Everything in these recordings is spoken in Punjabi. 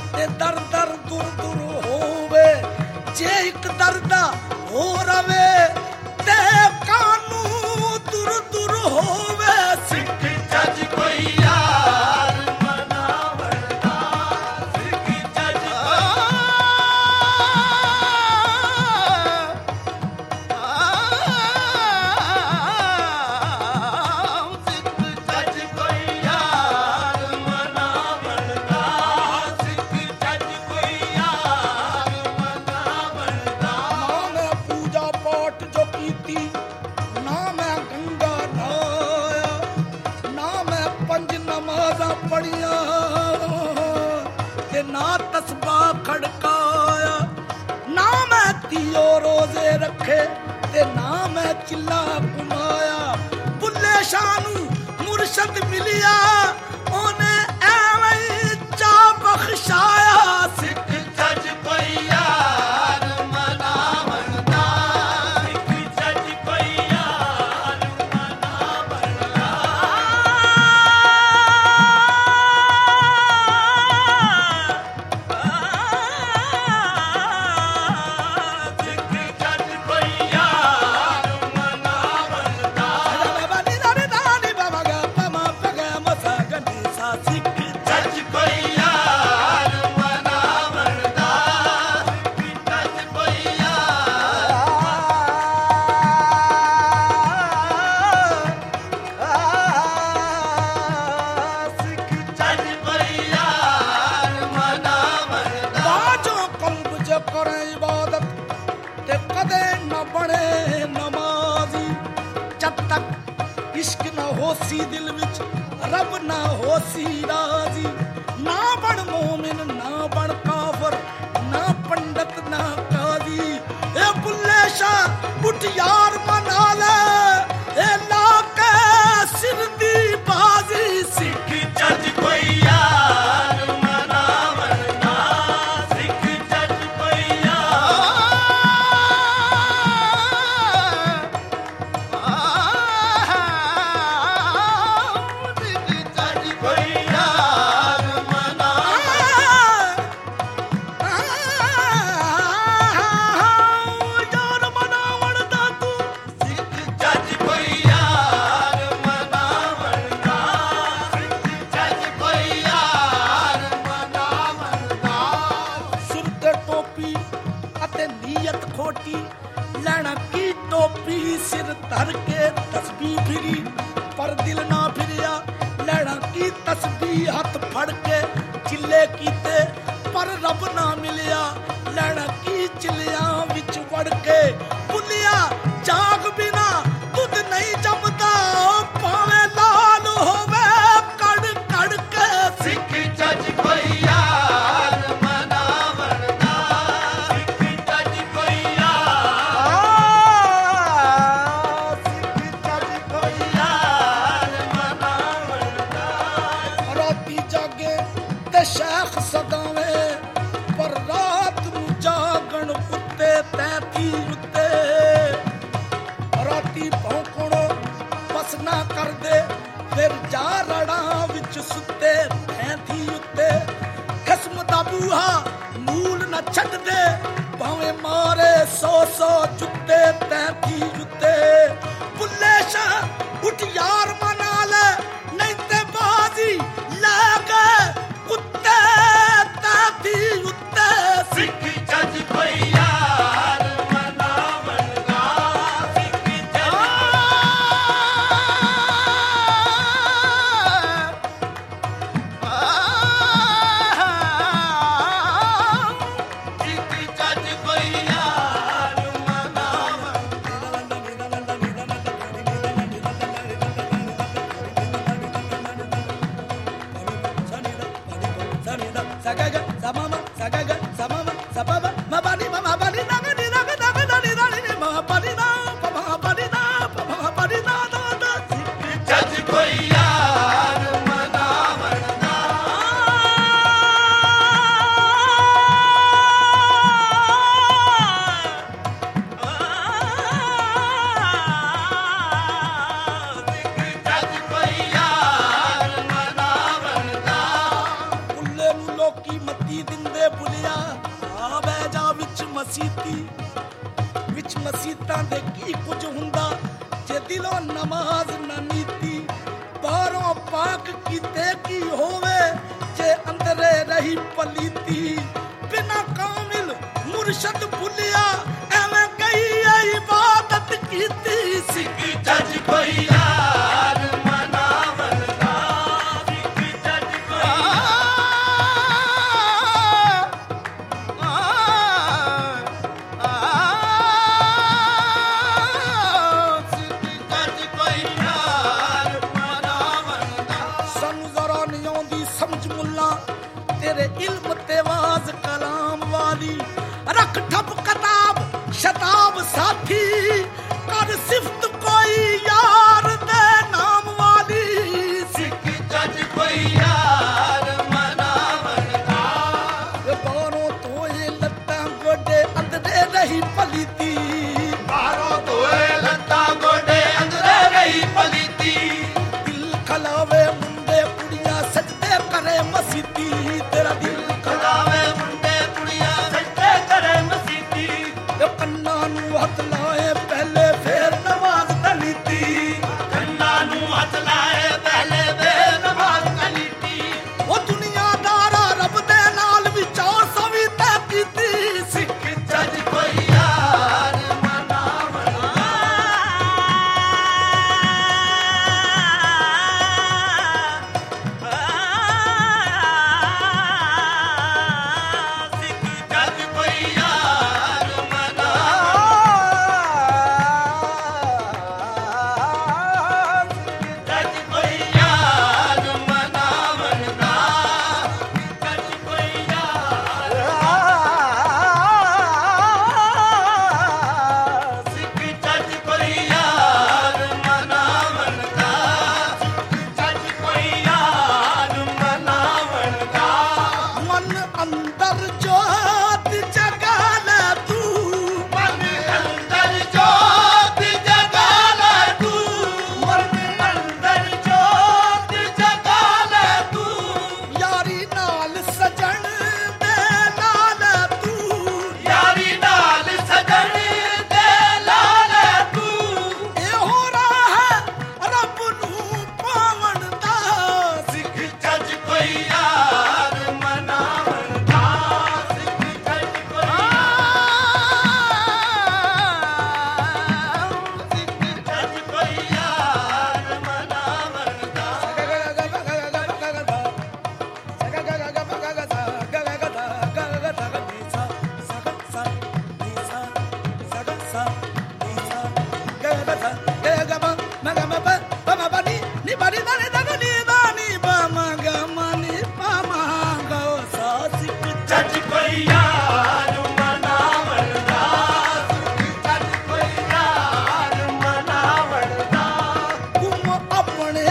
ਤੇ ਦਰ ਦਰ ਦੁਰ ਦੁਰ ਹੋਵੇ ਜੇ ਇੱਕ ਦਰਦ ਹੋ ਰਵੇ ਤੇ ਕਾਨੂੰ ਦੁਰ ਦੁਰ ਹੋਵੇ ਸਿੱਖ ਜੱਜ ਕੋਈ ਯਾਰ ਮਨਾਵਣਦਾ ਸਿੱਖ ਜੱਜ ਖੜਕਾਇਆ ਨਾ ਮੈਂ ਤੀਓ ਰੋਜ਼ੇ ਰੱਖੇ ਤੇ ਨਾ ਮੈਂ ਚਿੱਲਾ ਘੁਮਾਇਆ ਬੁੱਲੇ ਸ਼ਾਹ ਨੂੰ ਮੁਰਸ਼ਦ ਮਿਲਿਆ ਉਹਨੇ ਐਵੇਂ ਚਾ ਬਖਸ਼ਾਇਆ ਸਿੱਖ ਜੱਜ ਕੋਈ ਯਾਰ ਮਨਾਵਣਦਾ ਸਿੱਖ ਜੱਜ ਕੋਈ ਯਾਰ ਮਨਾਵਣਦਾ इश्क ना होसी दिल विच रब ना होसी राजी ना बन मोमिन ना बन काफर ना पंडित ना काजी ए बुल्ले शाह उठ यार मना ले ए लाके सिर दी बाजी सिख जज कोई यार मनावणदा सिख जज कोई ਲੈਣਾ ਕੀ ਟੋਪੀ ਸਿਰ ਧਰ ਕੇ ਤਸਬੀਹ ਫਿਰੀ ਪਰ ਦਿਲ ਨਾ ਫਿਰਿਆ ਲੈਣਾ ਕੀ ਤਸਬੀਹ ਹੱਥ ਫੜ ਕੇ ਚਿੱਲੇ ਕੀਤੇ ਪਰ ਰੱਬ ਨਾ ਮਿਲਿਆ ਲੈਣਾ ਕੀ ਚਿੱਲਿਆਂ ਵਿੱਚ ਵੜ ਕੇ ਭੁੱਲਿਆ ਜਾਗ ਬਿਨਾ ਦੁੱਧ ਨਹੀਂ ਜੰਮਦਾ ਭਾਵੇਂ ਲਾਲ ਹੋਵੇ ਕੜ ਕੜ ਕੇ ਸਿੱਖ ਜੱਜ ਕੋਈ ਯਾਰ ਮਨਾਵਣਦਾ ਸਿੱਖ ਜੱਜ ਕੋਈ ਸ਼ੈਖ ਸਦਾਵੇਂ ਪਰ ਰਾਤ ਨੂੰ ਜਾਗਣ ਉੱਤੇ ਤੈਥੀ ਉੱਤੇ ਰਾਤੀ ਭੌਂਕਣੋ ਬਸ ਨਾ ਕਰਦੇ ਫਿਰ ਜਾ ਰੜਾਂ ਵਿੱਚ ਸੁੱਤੇ ਤੈਥੀ ਉੱਤੇ ਖਸਮ ਦਾ ਬੂਹਾ ਮੂਲ ਨਾ ਛੱਡਦੇ ਭਾਵੇਂ ਮਾਰੇ 100 ਜੁੱਤੇ ਤੈਥੀ ਉੱਤੇ ਬੁੱਲੇ ਸ਼ਾਹ ਉੱਠ ਯਾਰ ਮਨਾ ਲੈ ਨਹੀਂ ਤੇ ਬਾਜ਼ੀ ਲੈ ਗਏ ਸਿੱਖ ਜੱਜ ਕੋਈ ਯਾਰ ਮਨਾਵਣਦਾ ਸਿੱਖ ਜੱਜ ਸਿੱਖ ਜੱਜ ਕੋਈ ਯਾਰ ਮਨਾਵਣਦਾ ਦਿੰਦੇ ਬੁਲਿਆ ਆ ਬਹਿ ਜਾ ਵਿੱਚ ਮਸੀਤਾਂ ਦੇ ਕੀ ਕੁਝ ਹੁੰਦਾ ਜੇ ਦਿਲੋਂ ਨਮਾਜ਼ ਨਾ ਨੀਤੀ ਬਾਹਰੋਂ ਪਾਕ ਕੀਤੇ ਕੀ ਹੋਵੇ ਜੇ ਅੰਦਰੇ ਰਹੀ ਪਲੀਤੀ ਬਿਨਾ ਕਾਮਿਲ ਮੁਰਸ਼ਦ ਭੁੱਲਿਆ ਐਵੇਂ ਕਹੀ ਇਬਾਦਤ ਕੀਤੀ ਸਿੱਖ ਜੱਜ ਕੋਈ ਯਾਰ ਮਨਾਵਣ ਦਾ ਸਿੱਖ ਜੱਜ ਕੋਈ ਸਿੱਖ ਜੱਜ ਕੋਈ ਯਾਰ ਮਨਾਵਣ ਦਾ ਸਾਨੂੰ ਜ਼ਰਾ ਨਹੀਂ ਆਉਂਦੀ ਸਮਝ ਮੁੱਲਾ ਤੇਰੇ ਇਲਮ ਤੇ ਵਾਜ਼ ਕਲਾਮ ਵਾਲੀ ਰੱਖ ਠੱਪ ਕਿਤਾਬ ਸ਼ਤਾਬ ਸਾਥੀ ਕਰ ਸਿਫਤ ਕੋਈ ਯਾਰ ਦੇ ਨਾਮ ਵਾਲੀ ਸਿੱਖ ਜੱਜ ਕੋਈ ਯਾਰ ਮਨਾਵਣ ਦਾ ਇਹ ਬਾਹਰੋਂ ਤੋਏ ਲੱਤਾਂ ਗੋਡੇ ਅੰਦਰੇ ਰਹੀ ਪਲੀਤੀ ਬਾਹਰੋਂ ਧੋਏ ਲੱਤਾਂ ਗੋਡੇ ਅੰਦਰੇ ਰਹੀ ਪਲੀਤੀ ਦਿਲ ਖਲਾਵੇ ਮੁੰਡੇ ਕੁੜੀਆਂ ਸਜਦੇ ਕਰੇ ਮਸੀਤੀ ਤੇਰਾ ਦਿਲ ਖਲਾਵੇ ਮੁੰਡੇ ਕੁੜੀਆਂ ਸਜਦੇ ਕਰੇ ਮਸੀਤੀ ਇਹ ਕੰਨਾਂ ਨੂੰ ਹੱਥ ਲਾਏ ਪਹਿਲੇ ਫੇਰ ਨਮਾਜ਼ ਤਲੀਤੀ ਕੰਨਾਂ ਨੂੰ ਹੱਥ ਲਾਏ ਪਹਿਲੇ ਵੇ ਨਮਾਜ਼ ਕਲੀਤੀ ਉਹ ਦੁਨੀਆਦਾਰਾ ਰੱਬ ਦੇ ਨਾਲ ਵਿਚਾਰ ਸਵੀ ਤੈ ਕੀਤੀ ਸਿੱਖ ਜੱਜ ਕੋਈ ਯਾਰ ਮਨਾਵਣ ਸਿੱਖ ਜੱਜ ਕੋਈ ਯਾਰ ਜੱਜ ਕੋਈ ਯਾਰ ਮਨਾਵਣ ਦਾ ਜੱਜ ਕੋਈ ਯਾਰ ਸਿੱਖ ਜੱਜ ਕੋਈ ਯਾਰ ਮਨਾਵਣ ਦਾ ਜੱਜ ਕੋਈ ਯਾਰ ਮਨਾਵਣ ਦਾ ਮਨ ਅੰਦਰ ਜੋਤ ਜਗਾ ਲੈ ਤੂੰ ਮਨ ਅੰਦਰ ਜੋਤ ਜਗਾ ਲੈ ਤੂੰ ਮਨ ਅੰਦਰ ਜੋਤ ਜਗਾ ਲੈ ਤੂੰ ਯਾਰੀ ਨਾਲ ਸਜਣ ਦੇ ਨਾਲ ਤੂੰ ਯਾਰੀ ਨਾਲ ਸਜਣ ਦੇ ਲਾਲ ਤੂੰ ਇਹੋ ਰਾਹ ਹੈ ਰੱਬ ਨੂੰ ਪਾਵਣ ਦਾ ਸਿੱਖ ਜੱਜ ਕੋਈ ਯਾਰ ਮਨਾਵਣ ਦਾ ਸਿੱਖ ਜੱਜ ਕੋਈ ਸਿੱਖ ਜੱਜ ਕੋਈ ਯਾਰ ਮਨਾਵਣ ਦਾ ਜੱਜ ਕੋਈ ਯਾਰ ਮਨਾਵਣ ਦਾ ਸਿੱਖ ਜੱਜ ਕੋਈ ਯਾਰ ਮਨਾਵਣ ਦਾ ਗੁੰਮ ਆਪਣੇ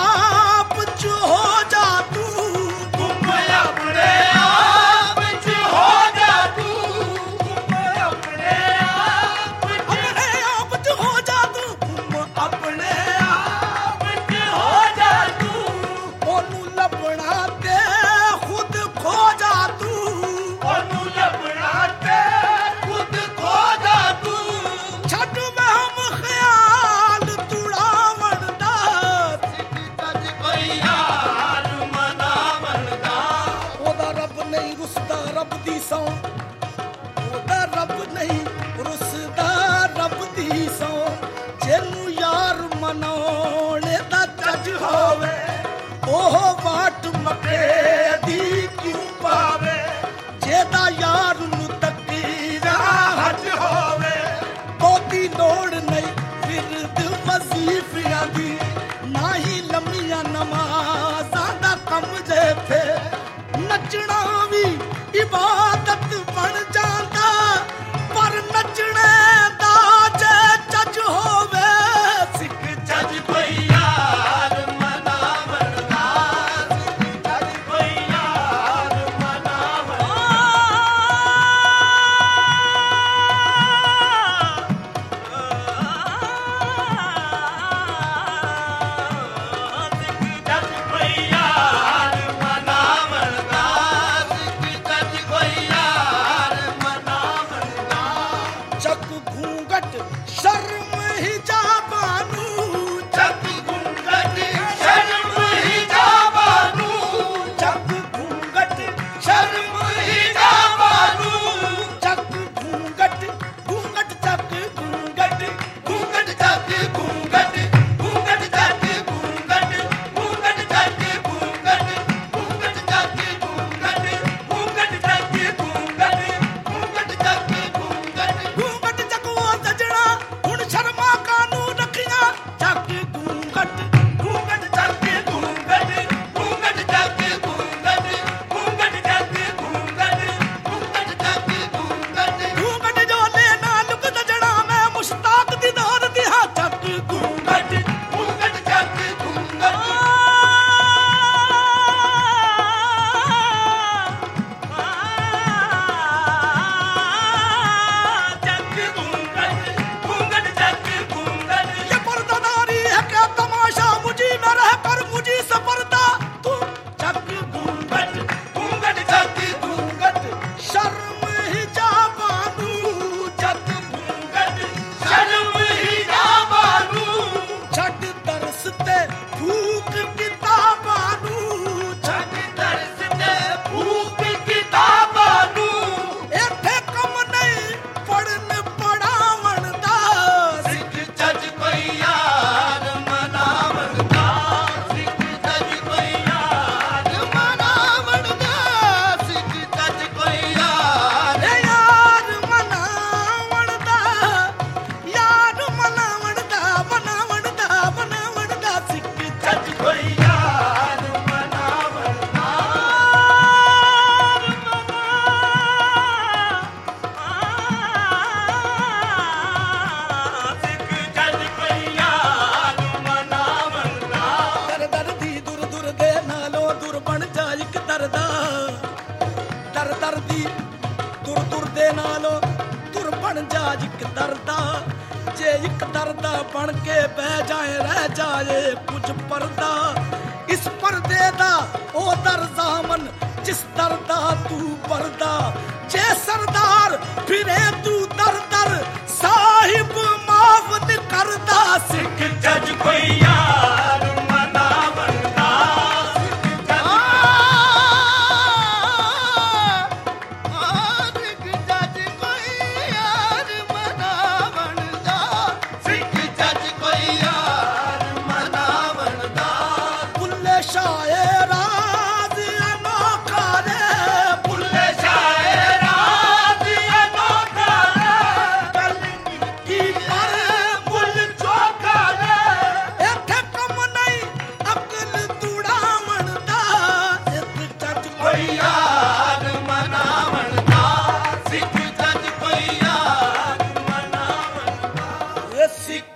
ਆਪ ਚ ਹੋ ਜਾ ਤੂੰ ਗੁੰਮ ਆਪਣੇ ਆਪ ਵਿੱਚ ਹੋ ਜਾ ਤੂੰ ਗੁੰਮ ਆਪਣੇ ਆਪ ਵਿੱਚ ਆਪਣੇ ਆਪ ਚ ਹੋ ਜਾ ਤੂੰ ਗੁੰਮ ਆਪਣੇ ਆਪ ਵਿੱਚ ਹੋ ਜਾ ਤੂੰ ਉਹਨੂੰ ਲੱਭਣਾ ਤੇ ਖੁਦ ਖੋ ਜਾ ਤੂੰ ਉਹਨੂੰ ਲੱਭਣਾ ਤੇ ਖੁਦ ਖੋ ਜਾ ਤੂੰ ਛੱਡ ਵਹਿਮ ਖਿਆਲ ਤੁੜਾਵਣ ਦਾ ਸਿੱਖ ਜੱਜ ਕੋਈ ਯਾਰ ਮਨਾਵਣ ਦਾ ਉਹਦਾ ਰੱਬ ਨਹੀਂ ਰੁੱਸਦਾ ਰੱਬ ਦੀ ਸੌਂ ਉਹਦਾ ਰੱਬ ਨਹੀਂ ਰੁੱਸਦਾ ਰੱਬ ਦੀ ਸੌਂ ਜਿਹਨੂੰ ਯਾਰ ਮਨਾਉਣ ਦਾ ਚੱਜ ਹੋਵੇ ਉਹ ਵਾਟ ਮੱਕੇ ਦੀ ਕਿਉਂ ਪਾਵੇ ਜਿਹਦਾ ਯਾਰ ਨੂੰ ਤਕੀਰਾ ਹੱਜ ਹੋਵੇ ਬਹੁਤੀ ਲੋੜ ਨਹੀਂ ਵਿਰਦ ਵਜ਼ੀਫਿਆਂ ਦੀ ਨਾ ਹੀ ਲੰਮੀਆਂ ਨਮਾਜ਼ਾਂ ਦਾ ਕੰਮ ਜੇ ਫੇ ਨੱਚਣਾ ਵੀ ਇਬਾਦਤ ਬਣ ਜਾਂਦਾ ਪਰ ਨੱਚਣੇ ਦਾ ਜੇ ਚੱਜ ਹੋਵੇ ਸਿੱਖ ਜੱਜ ਕੋਈ ਯਾਰ ਮਨਾਵਣ ਦਾ ਸਿੱਖ ਜੱਜ ਕੋਈ ਯਾਰ ਮਨਾਵਣ ਸਿੱਖ ਜੱਜ ਕੋਈ ਯਾਰ ਮਨਾਵਣ ਦਾ ਸਿੱਖ ਸ਼ਰਮ ਹਿਜਾਬਾਂ ਨੂੰ ਜਗ ਘੂੰਗਟ ਸ਼ਰਮ ਹਿਜਾਬਾਂ ਨੂੰ ਛੱਡ ਤਰਸ ਤੇ ਫੂਕ ਕਿਤਾਬਾਂ ਨੂੰ ਛੱਡ ਤਰਸ ਤੇ ਫੂਕ ਕਿਤਾਬਾਂ ਨੂੰ ਇੱਥੇ ਕੰਮ ਨਹੀਂ ਪੜਨ ਪੜਾਵਣ ਦਾ ਸਿੱਖ ਜੱਜ ਕੋਈ ਯਾਰ ਮਨਾਵਣ ਦਾ ਸਿੱਖ ਜੱਜ ਕੋਈ ਯਾਰ ਮਨਾਵਣ ਦਾ ਸਿੱਖ ਜੱਜ ਕੋਈ ਯਾਰ ਇਹ ਯਾਰ ਮਨਾਵਣ ਦਾ ਯਾਰ ਮਨਾਵਣ ਦਾ ਮਨਾਵਣ ਦਾ ਸਿੱਖ ਜੱਜ ਕੋਈ ਯਾਰ ਮਨਾਵਣ ਦਾ ਸਿੱਖ ਜੱਜ ਕੋਈ ਯਾਰ ਮਨਾਵਣ ਦਾ ਦਰ ਦਰ ਦੀ ਦੁਰ ਦੁਰ ਦੇ ਨਾਲੋਂ ਦੁਰ ਬਣ ਜਾ ਇੱਕ ਦਰਦਾ ਦਰ ਦਰ ਦੀ ਦੁਰ ਦੁਰ ਦੇ ਨਾਲੋਂ ਦੁਰ ਬਣ ਜਾ ਇੱਕ ਦਰਦਾ ਜੇ ਇੱਕ ਦਰਦਾ ਬਣ ਕੇ ਬਹਿ ਜਾਏ ਰਹਿ ਜਾਏ ਕੁਝ ਪਰਦਾ ਇਸ ਪਰਦੇ ਦਾ ਉਹ ਦਰਜ਼ਾਮਨ ਜਿਸ ਦਰਦਾ ਤੂੰ ਪਰਦਾ ਜੇ ਸਰਦਾਰ ਫਿਰੇ ਤੂੰ ਦਰ ਦਰ ਸਾਹਿਬ ਮਾਫ ਨੀ ਕਰਦਾ ਸਿੱਖ ਜੱਜ ਕੋਈ ਯਾਰ ਮਨਾਵਣ ਦਾ ਸਿੱਖ ਜੱਜ ਕੋਈ ਯਾਰ ਮਨਾਵਣ ਦਾ ਸਿੱਖ ਜੱਜ ਕੋਈ ਯਾਰ ਮਨਾਵਣ ਦਾ ਬੁੱਲੇ ਸ਼ਾਇਰ ਰਾਜ ਅਨੋਖਾ ਰੇ ਬੁੱਲੇ ਸ਼ਾਇਰਾਂ ਦੀ ਅਨੋਖਾ ਗੱਲ ਕੀ ਪਰ ਮੁੱਲ ਚੋਖਾ ਨੇ ਇੱਥੇ ਕੰਮ ਨਹੀਂ ਅਕਲ ਤੁੜਾਵਣ ਦਾ ਸਿੱਖ ਜੱਜ ਕੋਈ ਯਾਰ ਮਨਾਵਣ ਦਾ ਸਿੱਖ ਜੱਜ ਕੋਈ ਯਾਰ ਮਨਾਵਣ ਦਾ ਇਹ ਸਿੱਖ